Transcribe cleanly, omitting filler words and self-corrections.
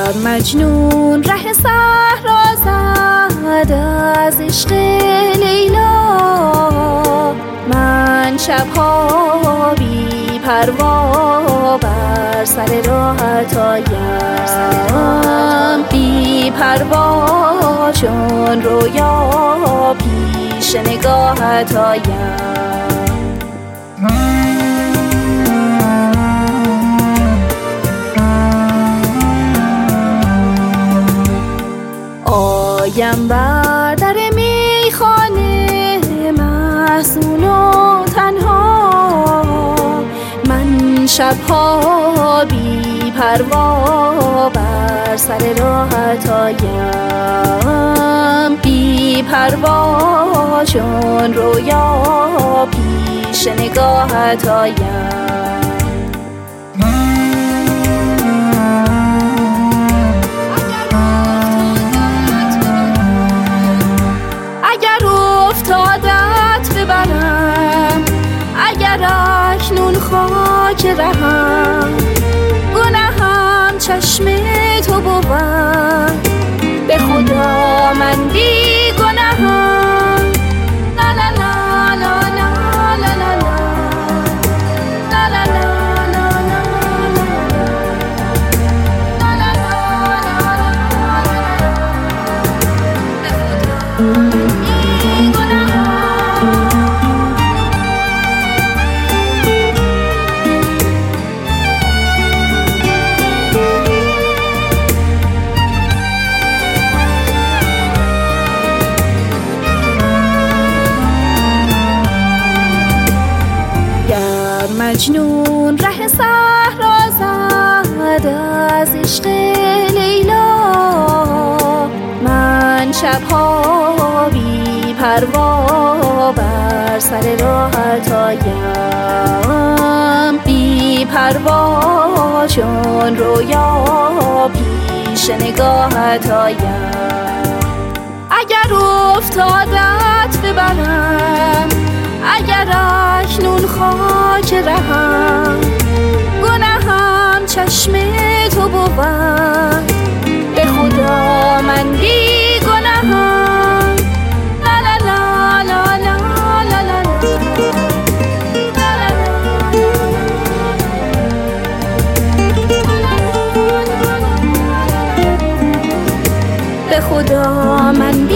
مجنون ره صحرا زد از عشق لیلا، من شبها بی پروا بر سر راهت آیم، بی پروا چون رویا پیش نگاهت آیم. آیم بر در میخانه محزون و تنها، من شبها بی پروا بر سر راهت آیم، بی پروا چون رویا پیش نگاهت آیم. افتادت ببرم اگر اکنون خاک رهم، گناهم چشم تو بود، به خدا من بی گناهم. لا لا لا لا لا لا لا لا لا مجنون ره صحرا زد از عشق لیلا، من شبها بی پروا بر سر راهت آیم، بی پروا چون رویا پیش نگاهت آیم. اگر افتادت ببرم اگر اکنون خاک رهم، گناهم چشم تو بود، به خدا من بی گناهم. لا لا لا لا لا لا لا لا، به خدا من